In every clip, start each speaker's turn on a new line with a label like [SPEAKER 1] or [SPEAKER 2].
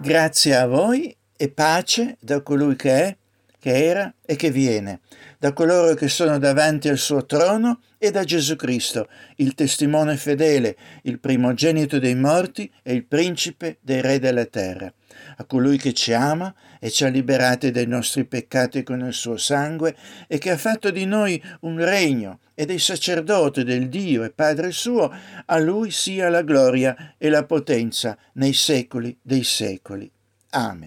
[SPEAKER 1] Grazie a voi e pace da colui che è, che era e che viene, da coloro che sono davanti al suo trono e da Gesù Cristo, il testimone fedele, il primogenito dei morti e il principe dei re della terra, a colui che ci ama e ci ha liberati dai nostri peccati con il suo sangue e che ha fatto di noi un regno e dei sacerdoti del Dio e Padre suo, a lui sia la gloria e la potenza nei secoli dei secoli. Amen.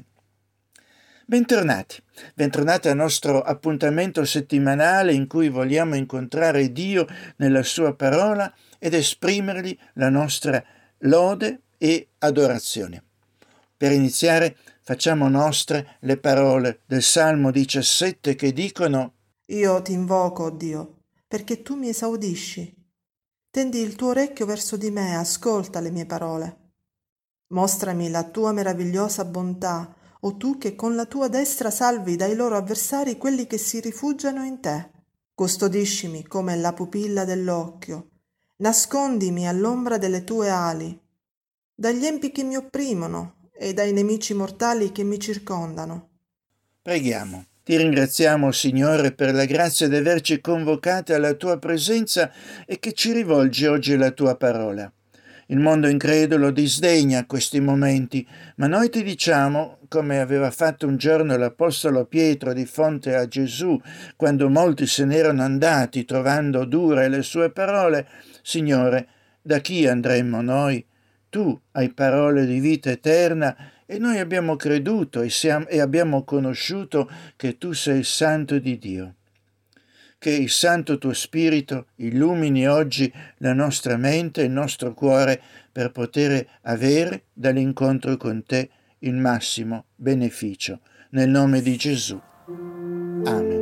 [SPEAKER 1] Bentornati al nostro appuntamento settimanale in cui vogliamo incontrare Dio nella sua parola ed esprimergli la nostra lode e adorazione. Per iniziare facciamo nostre le parole del Salmo 17 che dicono:
[SPEAKER 2] Io ti invoco, o Dio, perché tu mi esaudisci. Tendi il tuo orecchio verso di me, ascolta le mie parole. Mostrami la tua meravigliosa bontà, o tu che con la tua destra salvi dai loro avversari quelli che si rifugiano in te. Custodiscimi come la pupilla dell'occhio, nascondimi all'ombra delle tue ali, dagli empi che mi opprimono e dai nemici mortali che mi circondano.
[SPEAKER 1] Preghiamo. Ti ringraziamo, Signore, per la grazia di averci convocati alla tua presenza e che ci rivolge oggi la tua parola. Il mondo incredulo disdegna questi momenti, ma noi ti diciamo, come aveva fatto un giorno l'Apostolo Pietro di fronte a Gesù, quando molti se n'erano andati trovando dure le sue parole: Signore, da chi andremmo noi? Tu hai parole di vita eterna e noi abbiamo creduto e abbiamo conosciuto che tu sei il Santo di Dio. Che il Santo tuo Spirito illumini oggi la nostra mente e il nostro cuore per poter avere dall'incontro con te il massimo beneficio. Nel nome di Gesù. Amen.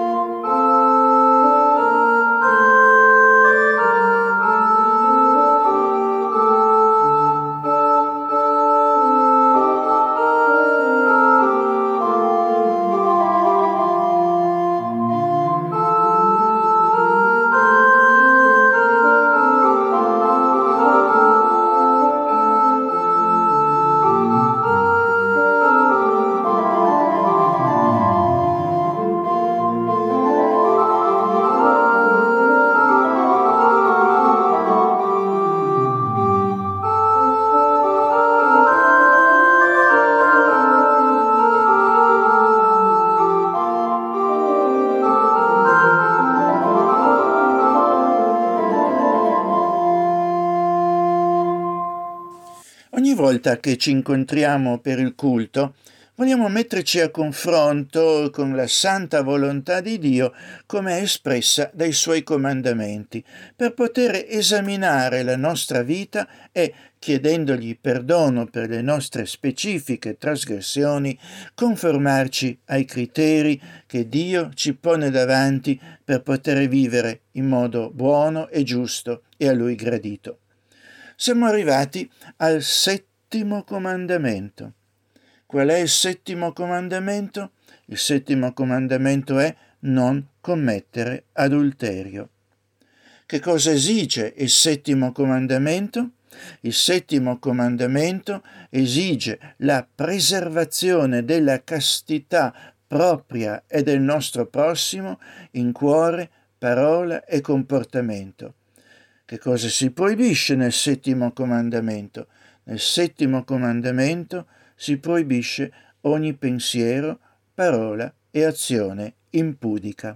[SPEAKER 1] Ogni volta che ci incontriamo per il culto, vogliamo metterci a confronto con la santa volontà di Dio come è espressa dai suoi comandamenti, per poter esaminare la nostra vita e, chiedendogli perdono per le nostre specifiche trasgressioni, conformarci ai criteri che Dio ci pone davanti per poter vivere in modo buono e giusto e a Lui gradito. Siamo arrivati al settimo comandamento. Qual è il settimo comandamento? Il settimo comandamento è non commettere adulterio. Che cosa esige il settimo comandamento? Il settimo comandamento esige la preservazione della castità propria e del nostro prossimo in cuore, parola e comportamento. Che cosa si proibisce nel settimo comandamento? Nel settimo comandamento si proibisce ogni pensiero, parola e azione impudica.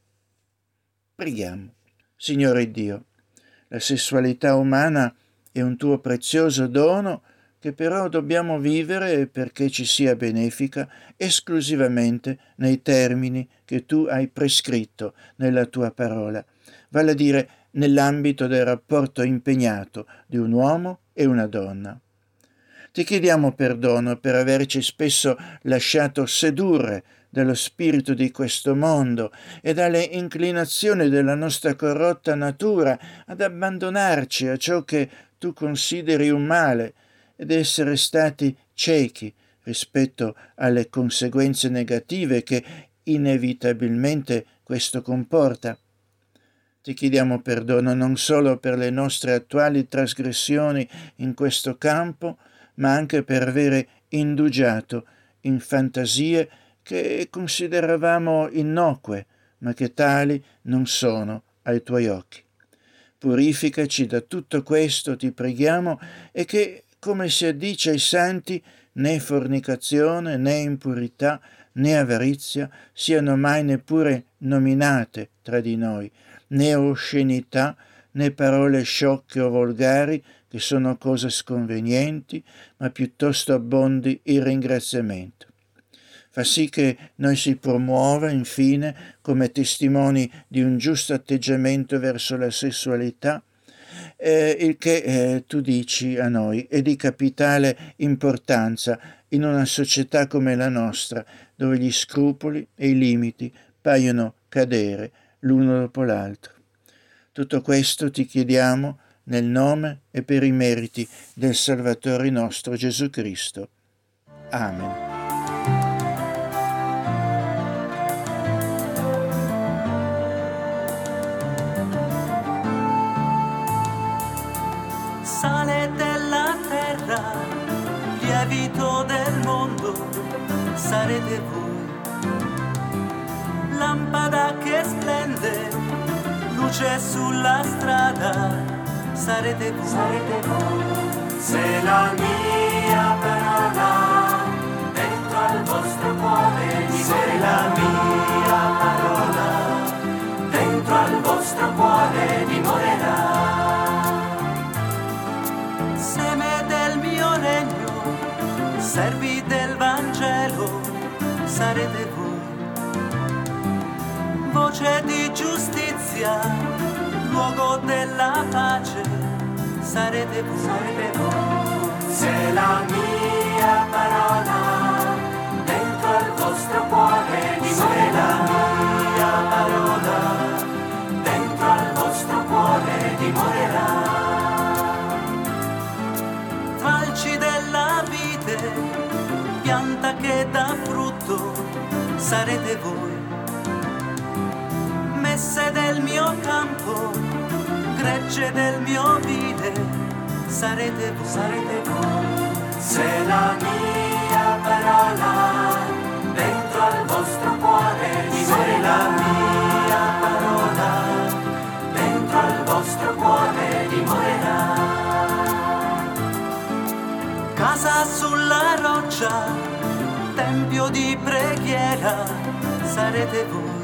[SPEAKER 1] Preghiamo. Signore Dio, la sessualità umana è un tuo prezioso dono che però dobbiamo vivere perché ci sia benefica esclusivamente nei termini che tu hai prescritto nella tua parola, vale a dire nell'ambito del rapporto impegnato di un uomo e una donna. Ti chiediamo perdono per averci spesso lasciato sedurre dallo spirito di questo mondo e dalle inclinazioni della nostra corrotta natura ad abbandonarci a ciò che tu consideri un male ed essere stati ciechi rispetto alle conseguenze negative che inevitabilmente questo comporta. Ti chiediamo perdono non solo per le nostre attuali trasgressioni in questo campo, ma anche per avere indugiato in fantasie che consideravamo innocue, ma che tali non sono ai tuoi occhi. Purificaci da tutto questo, ti preghiamo, e che, come si addice ai santi, né fornicazione, né impurità, né avarizia siano mai neppure nominate tra di noi, né oscenità, né parole sciocche o volgari, che sono cose sconvenienti, ma piuttosto abbondi il ringraziamento. Fa sì che noi si promuova, infine, come testimoni di un giusto atteggiamento verso la sessualità, il che tu dici a noi è di capitale importanza in una società come la nostra, dove gli scrupoli e i limiti paiono cadere l'uno dopo l'altro. Tutto questo ti chiediamo nel nome e per i meriti del Salvatore nostro Gesù Cristo. Amen.
[SPEAKER 3] Sale della terra, lievito del mondo, sarete voi. Lampada che splende, luce sulla strada, sarete voi. Sarete voi. Se la mia parola dentro al vostro cuore dimorerà, se la mia parola dentro al vostro cuore dimorerà. Seme del mio regno, servi del Vangelo, sarete voi. Voce di giustizia, luogo della pace, sarete voi. Sarete voi. Se la mia parola dentro al vostro cuore dimorerà, se la mia parola dentro al vostro cuore dimorerà. Falci della vite, pianta che dà frutto, sarete voi. Messe del mio campo, gregge del mio vide, sarete voi. Sarete voi. Se la mia parola dentro al vostro cuore dimorerà, se la mia parola dentro al vostro cuore dimorerà. Casa sulla roccia, tempio di preghiera, sarete voi.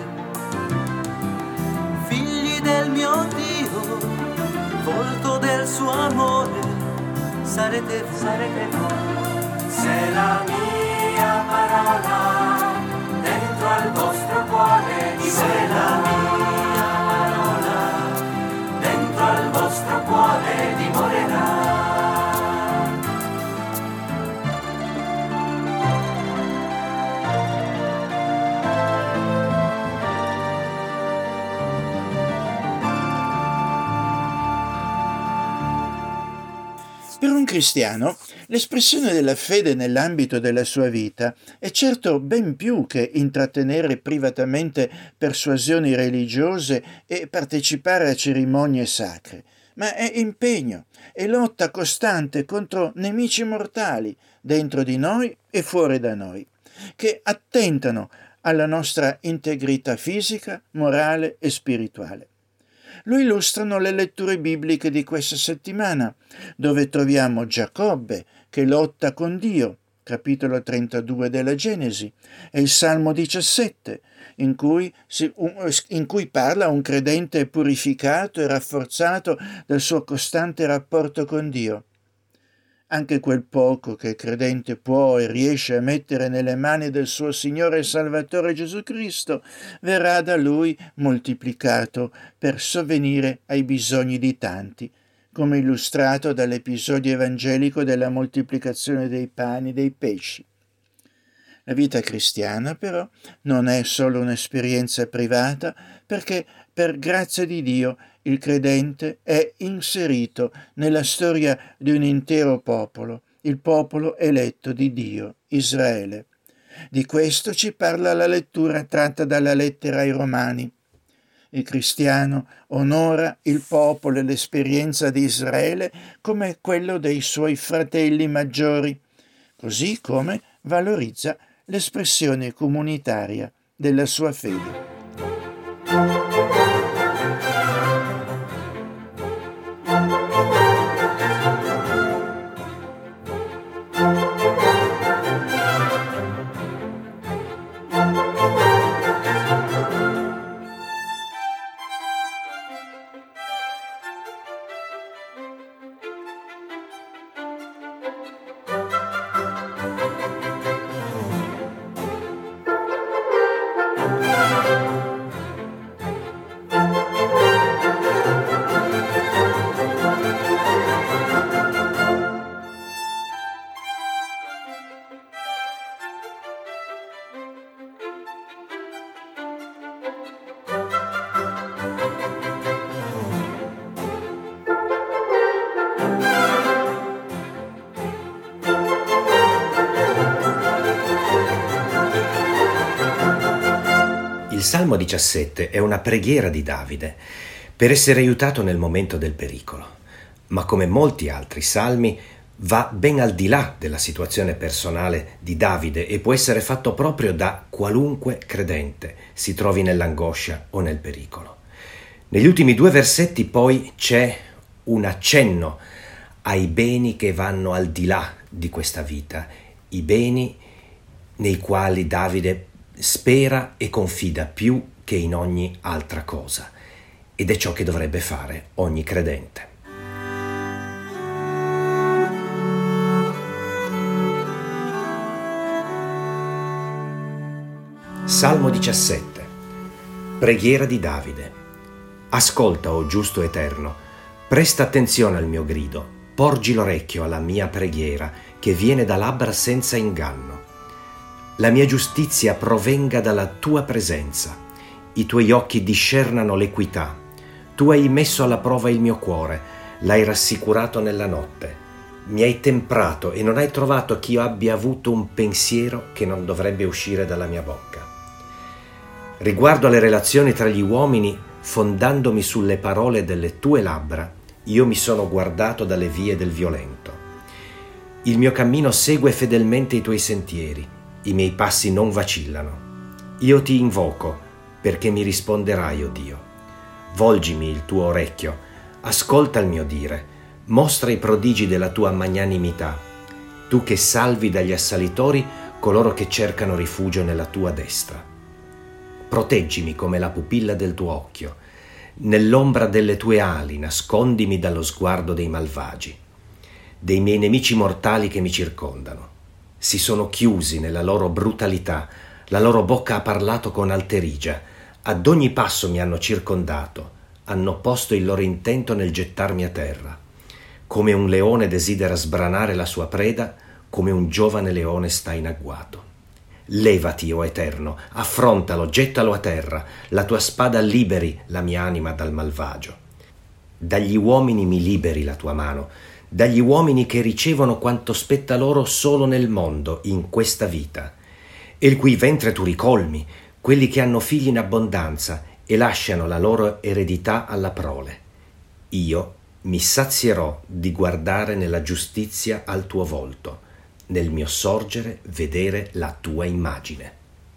[SPEAKER 3] Figli del mio Dio, volto del suo amore, sarete voi. Sarete voi. Se la mia parola dentro al vostro cuore dimorerà, se la mia parola dentro al vostro cuore dimorerà.
[SPEAKER 1] Per un cristiano, l'espressione della fede nell'ambito della sua vita è certo ben più che intrattenere privatamente persuasioni religiose e partecipare a cerimonie sacre, ma è impegno e lotta costante contro nemici mortali dentro di noi e fuori da noi, che attentano alla nostra integrità fisica, morale e spirituale. Lo illustrano le letture bibliche di questa settimana, dove troviamo Giacobbe che lotta con Dio, capitolo 32 della Genesi, e il Salmo 17, in cui parla un credente purificato e rafforzato dal suo costante rapporto con Dio. Anche quel poco che il credente può e riesce a mettere nelle mani del suo Signore e Salvatore Gesù Cristo verrà da Lui moltiplicato per sovvenire ai bisogni di tanti, come illustrato dall'episodio evangelico della moltiplicazione dei pani e dei pesci. La vita cristiana, però, non è solo un'esperienza privata, perché per grazia di Dio il credente è inserito nella storia di un intero popolo, il popolo eletto di Dio, Israele. Di questo ci parla la lettura tratta dalla lettera ai Romani. Il cristiano onora il popolo e l'esperienza di Israele come quello dei suoi fratelli maggiori, così come valorizza l'espressione comunitaria della sua fede.
[SPEAKER 4] Il Salmo 17 è una preghiera di Davide per essere aiutato nel momento del pericolo, ma come molti altri salmi va ben al di là della situazione personale di Davide e può essere fatto proprio da qualunque credente si trovi nell'angoscia o nel pericolo. Negli ultimi 2 versetti poi c'è un accenno ai beni che vanno al di là di questa vita, i beni nei quali Davide spera e confida più che in ogni altra cosa, ed è ciò che dovrebbe fare ogni credente. Salmo 17. Preghiera di Davide. Ascolta, o giusto eterno, presta attenzione al mio grido, porgi l'orecchio alla mia preghiera che viene da labbra senza inganno. La mia giustizia provenga dalla tua presenza, i tuoi occhi discernano l'equità. Tu hai messo alla prova il mio cuore, l'hai rassicurato nella notte. Mi hai temprato e non hai trovato che io abbia avuto un pensiero che non dovrebbe uscire dalla mia bocca. Riguardo alle relazioni tra gli uomini, fondandomi sulle parole delle tue labbra, io mi sono guardato dalle vie del violento. Il mio cammino segue fedelmente i tuoi sentieri. I miei passi non vacillano. Io ti invoco perché mi risponderai, o Dio. Volgimi il tuo orecchio, ascolta il mio dire, mostra i prodigi della tua magnanimità, tu che salvi dagli assalitori coloro che cercano rifugio nella tua destra. Proteggimi come la pupilla del tuo occhio, nell'ombra delle tue ali nascondimi dallo sguardo dei malvagi, dei miei nemici mortali che mi circondano. Si sono chiusi nella loro brutalità, la loro bocca ha parlato con alterigia, ad ogni passo mi hanno circondato, hanno posto il loro intento nel gettarmi a terra. Come un leone desidera sbranare la sua preda, come un giovane leone sta in agguato. Levati, o Eterno, affrontalo, gettalo a terra, la tua spada liberi la mia anima dal malvagio. Dagli uomini mi liberi la tua mano, dagli uomini che ricevono quanto spetta loro solo nel mondo, in questa vita, e il cui ventre tu ricolmi, quelli che hanno figli in abbondanza e lasciano la loro eredità alla prole. Io mi sazierò di guardare nella giustizia al tuo volto, nel mio sorgere vedere la tua immagine.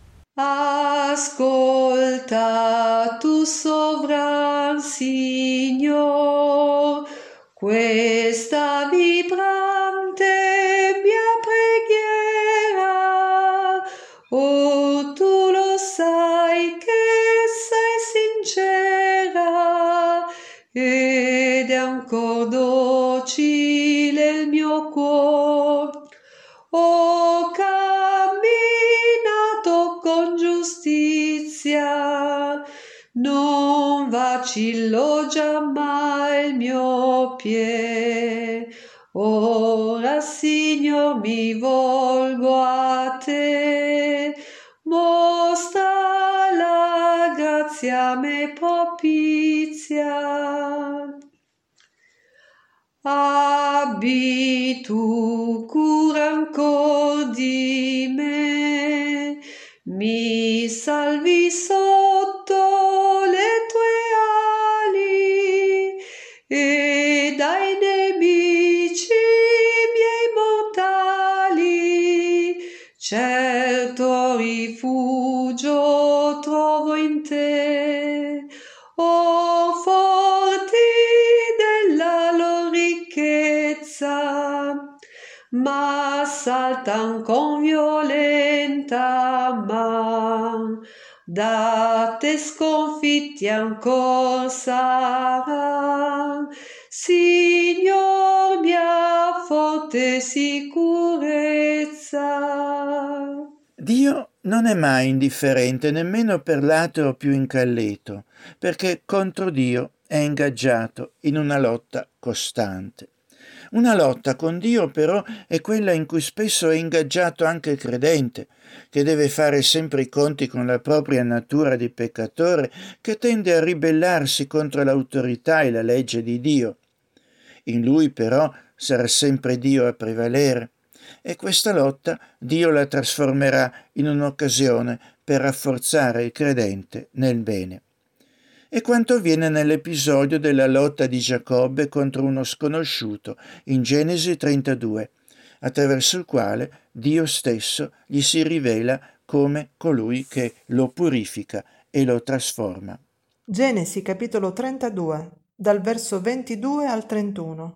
[SPEAKER 5] Ascolta, tu sovran Signor, questa vibrante mia preghiera. Oh, tu lo sai che sei sincera ed è ancor docile il mio cuore. Ho camminato con giustizia, non vacillò giammai il mio piede. Ora, Signor, mi volgo a te, mostra la grazia me propizia. Abbi tu cura ancor di me, mi salvi sotto le tue certo rifugio trovo in te, o forti della lor ricchezza, ma saltan con violenta man, da te sconfitti ancor saran, Signor mia forte sicurezza.
[SPEAKER 1] Dio non è mai indifferente nemmeno per l'ateo più incallito, perché contro Dio è ingaggiato in una lotta costante. Una lotta con Dio però è quella in cui spesso è ingaggiato anche il credente, che deve fare sempre i conti con la propria natura di peccatore che tende a ribellarsi contro l'autorità e la legge di Dio. In lui però sarà sempre Dio a prevalere, e questa lotta Dio la trasformerà in un'occasione per rafforzare il credente nel bene. E quanto avviene nell'episodio della lotta di Giacobbe contro uno sconosciuto in Genesi 32, attraverso il quale Dio stesso gli si rivela come colui che lo purifica e lo trasforma.
[SPEAKER 2] Genesi capitolo 32, dal verso 22 al 31.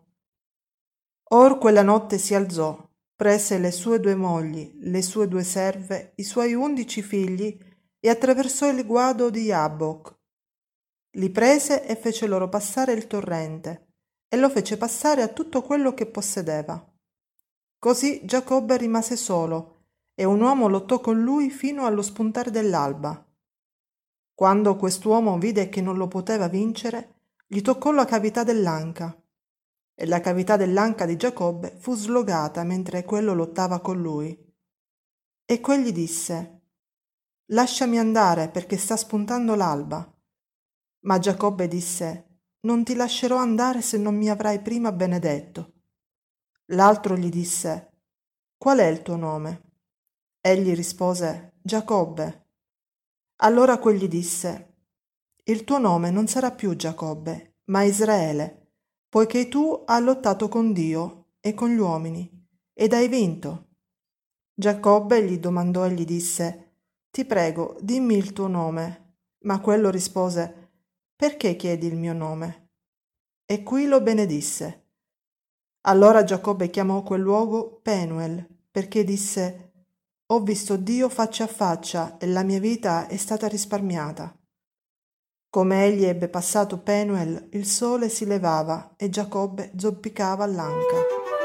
[SPEAKER 2] Or quella notte si alzò, prese le sue 2 mogli, le sue 2 serve, i suoi 11 figli e attraversò il guado di Jabbok. Li prese e fece loro passare il torrente e lo fece passare a tutto quello che possedeva. Così Giacobbe rimase solo e un uomo lottò con lui fino allo spuntare dell'alba. Quando quest'uomo vide che non lo poteva vincere, gli toccò la cavità dell'anca. E la cavità dell'anca di Giacobbe fu slogata mentre quello lottava con lui. E quegli disse: «Lasciami andare perché sta spuntando l'alba». Ma Giacobbe disse: «Non ti lascerò andare se non mi avrai prima benedetto». L'altro gli disse: «Qual è il tuo nome?» Egli rispose: «Giacobbe». Allora quegli disse: «Il tuo nome non sarà più Giacobbe, ma Israele, poiché tu hai lottato con Dio e con gli uomini, ed hai vinto». Giacobbe gli domandò e gli disse: «Ti prego, dimmi il tuo nome». Ma quello rispose: «Perché chiedi il mio nome?» E qui lo benedisse. Allora Giacobbe chiamò quel luogo Penuel, perché disse: «Ho visto Dio faccia a faccia e la mia vita è stata risparmiata». Come egli ebbe passato Penuel, il sole si levava e Giacobbe zoppicava all'anca.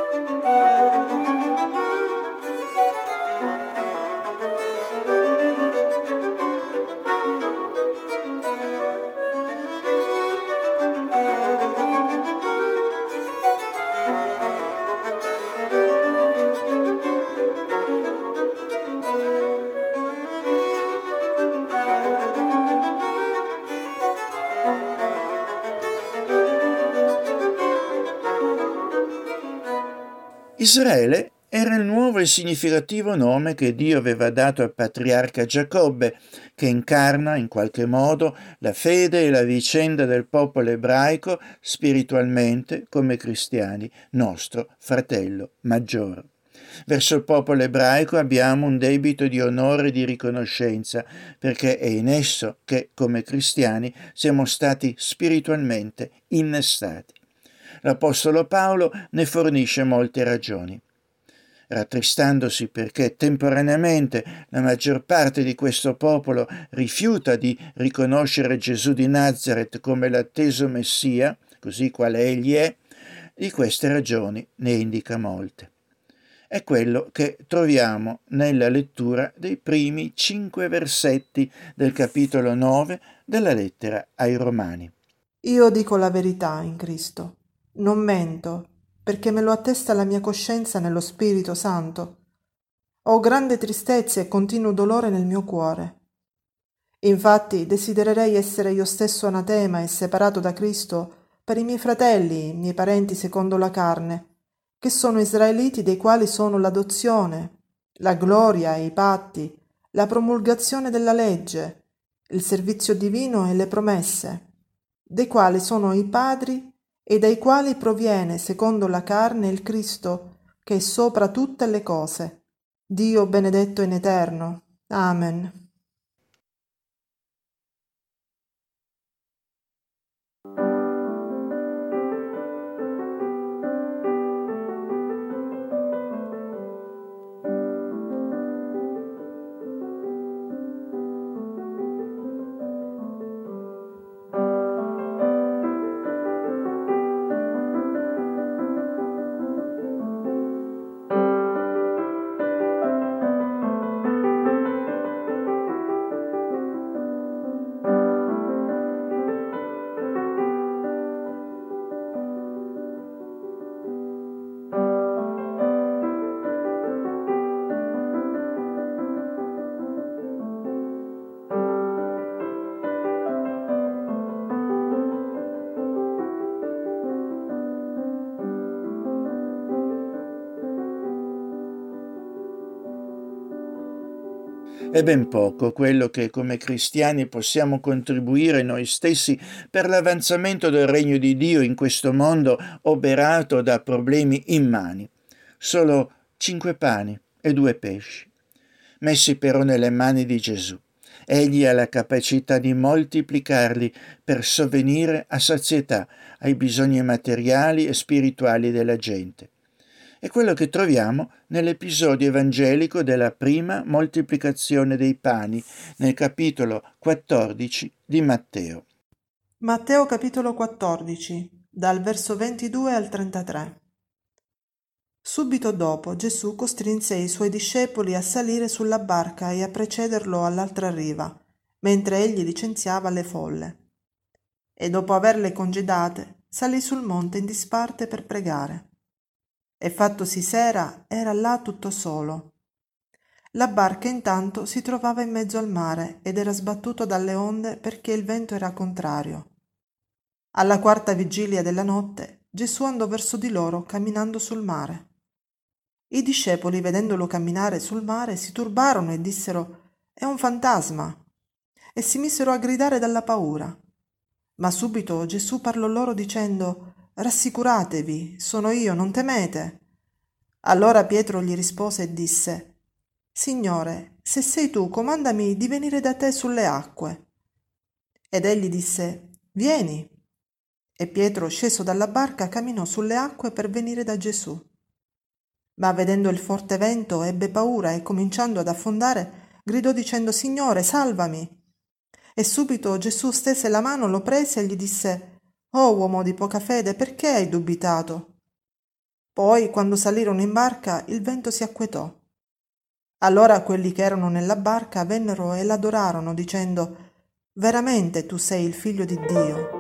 [SPEAKER 1] Israele era il nuovo e significativo nome che Dio aveva dato al patriarca Giacobbe, che incarna in qualche modo la fede e la vicenda del popolo ebraico spiritualmente come cristiani, nostro fratello maggiore. Verso il popolo ebraico abbiamo un debito di onore e di riconoscenza, perché è in esso che, come cristiani, siamo stati spiritualmente innestati. L'Apostolo Paolo ne fornisce molte ragioni. Rattristandosi perché temporaneamente la maggior parte di questo popolo rifiuta di riconoscere Gesù di Nazaret come l'atteso Messia, così quale egli è, di queste ragioni ne indica molte. È quello che troviamo nella lettura dei primi 5 versetti del capitolo 9 della lettera ai Romani.
[SPEAKER 2] Io dico la verità in Cristo. Non mento, perché me lo attesta la mia coscienza nello Spirito Santo. Ho grande tristezza e continuo dolore nel mio cuore. Infatti desidererei essere io stesso anatema e separato da Cristo per i miei fratelli, i miei parenti secondo la carne, che sono israeliti, dei quali sono l'adozione, la gloria, i patti, la promulgazione della legge, il servizio divino e le promesse, dei quali sono i padri e dai quali proviene secondo la carne il Cristo, che è sopra tutte le cose, Dio benedetto in eterno. Amen.
[SPEAKER 1] È ben poco quello che come cristiani possiamo contribuire noi stessi per l'avanzamento del regno di Dio in questo mondo oberato da problemi immani. Solo 5 pani e 2 pesci, messi però nelle mani di Gesù. Egli ha la capacità di moltiplicarli per sovvenire a sazietà ai bisogni materiali e spirituali della gente. È quello che troviamo nell'episodio evangelico della prima moltiplicazione dei pani, nel capitolo 14 di Matteo.
[SPEAKER 2] Matteo capitolo 14, dal verso 22 al 33. Subito dopo Gesù costrinse i suoi discepoli a salire sulla barca e a precederlo all'altra riva, mentre egli licenziava le folle. E dopo averle congedate, salì sul monte in disparte per pregare. E fattosi sera, era là tutto solo. La barca intanto si trovava in mezzo al mare ed era sbattuto dalle onde perché il vento era contrario. Alla quarta vigilia della notte, Gesù andò verso di loro camminando sul mare. I discepoli, vedendolo camminare sul mare, si turbarono e dissero: «È un fantasma!» e si misero a gridare dalla paura. Ma subito Gesù parlò loro dicendo: «Rassicuratevi, sono io, non temete». Allora Pietro gli rispose e disse: «Signore, se sei tu, comandami di venire da te sulle acque». Ed egli disse: «Vieni». E Pietro, sceso dalla barca, camminò sulle acque per venire da Gesù. Ma vedendo il forte vento ebbe paura e cominciando ad affondare gridò dicendo: «Signore, salvami». E subito Gesù stese la mano, lo prese e gli disse: «Oh uomo di poca fede, perché hai dubitato?» Poi, quando salirono in barca, il vento si acquetò. Allora quelli che erano nella barca vennero e l'adorarono, dicendo: «Veramente tu sei il Figlio di Dio».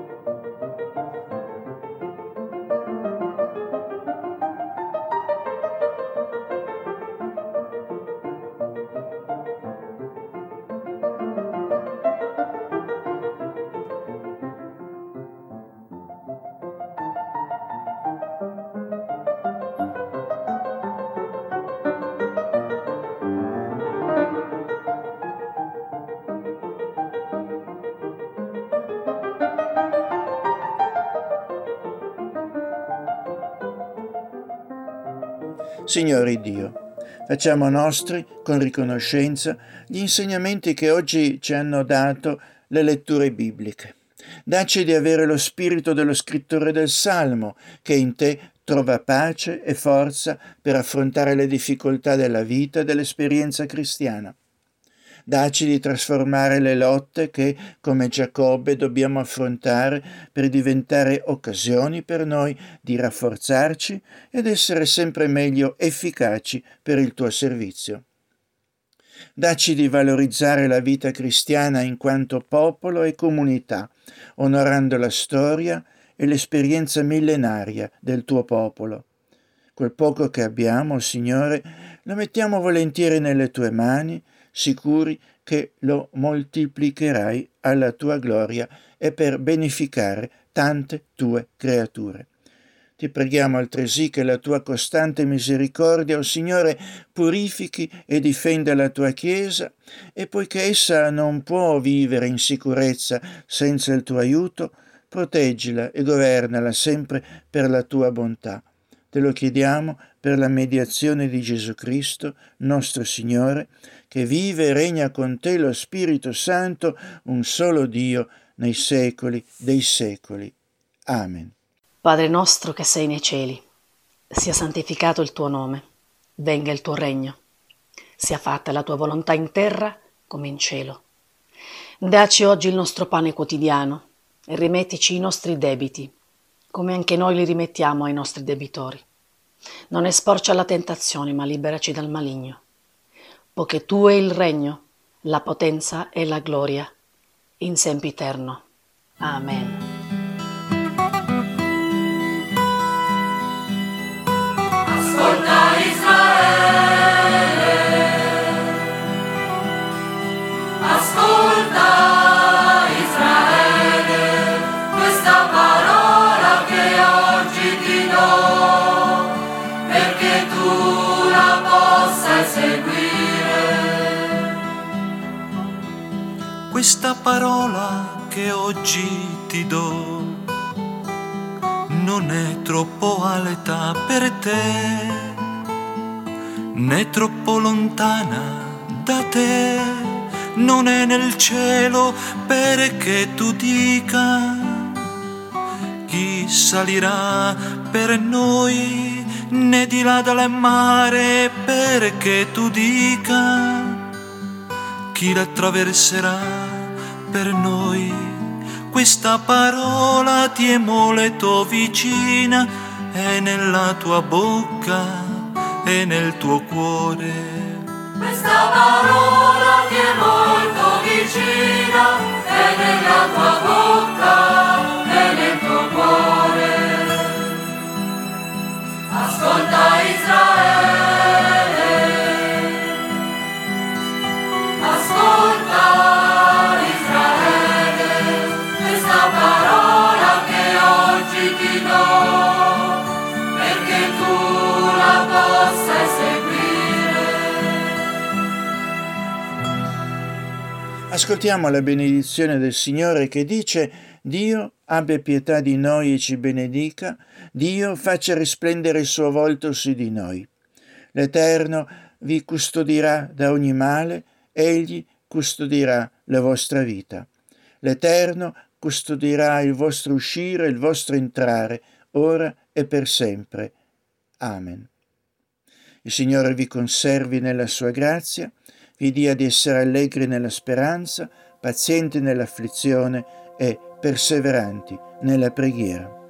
[SPEAKER 1] Signore Dio, facciamo nostri con riconoscenza gli insegnamenti che oggi ci hanno dato le letture bibliche. Dacci di avere lo spirito dello scrittore del Salmo, che in te trova pace e forza per affrontare le difficoltà della vita e dell'esperienza cristiana. Dacci di trasformare le lotte che, come Giacobbe, dobbiamo affrontare per diventare occasioni per noi di rafforzarci ed essere sempre meglio efficaci per il tuo servizio. Dacci di valorizzare la vita cristiana in quanto popolo e comunità, onorando la storia e l'esperienza millenaria del tuo popolo. Quel poco che abbiamo, Signore, lo mettiamo volentieri nelle tue mani, sicuri che lo moltiplicherai alla tua gloria e per beneficare tante tue creature. Ti preghiamo altresì che la tua costante misericordia, o Signore, purifichi e difenda la tua Chiesa, e poiché essa non può vivere in sicurezza senza il tuo aiuto, proteggila e governala sempre per la tua bontà. Te lo chiediamo per la mediazione di Gesù Cristo, nostro Signore, che vive e regna con te lo Spirito Santo, un solo Dio, nei secoli dei secoli. Amen.
[SPEAKER 6] Padre nostro che sei nei cieli, sia santificato il tuo nome, venga il tuo regno, sia fatta la tua volontà in terra come in cielo. Dacci oggi il nostro pane quotidiano e rimettici i nostri debiti, come anche noi li rimettiamo ai nostri debitori. Non esporci alla tentazione, ma liberaci dal maligno. Poiché tu è il regno, la potenza e la gloria, in sempiterno. Amen.
[SPEAKER 3] Ascolta Israele, ascolta Israele, questa parola che oggi ti do, perché tu la possa eseguire. Questa parola che oggi ti do non è troppo alta per te, né troppo lontana da te, non è nel cielo perché tu dica chi salirà per noi, né di là dal mare perché tu dica chi la attraverserà per noi. Questa parola ti è molto vicina, è nella tua bocca e nel tuo cuore. Questa parola ti è molto vicina, è nella tua bocca e nel tuo cuore. Ascolta Israele, ascolta Israele, questa parola che oggi ti do, perché tu la possa eseguire.
[SPEAKER 1] Ascoltiamo la benedizione del Signore che dice: Dio abbia pietà di noi e ci benedica, Dio faccia risplendere il suo volto su di noi. L'Eterno vi custodirà da ogni male, Egli custodirà la vostra vita. L'Eterno custodirà il vostro uscire e il vostro entrare, ora e per sempre. Amen. Il Signore vi conservi nella sua grazia, vi dia di essere allegri nella speranza, pazienti nell'afflizione e perseveranti nella preghiera.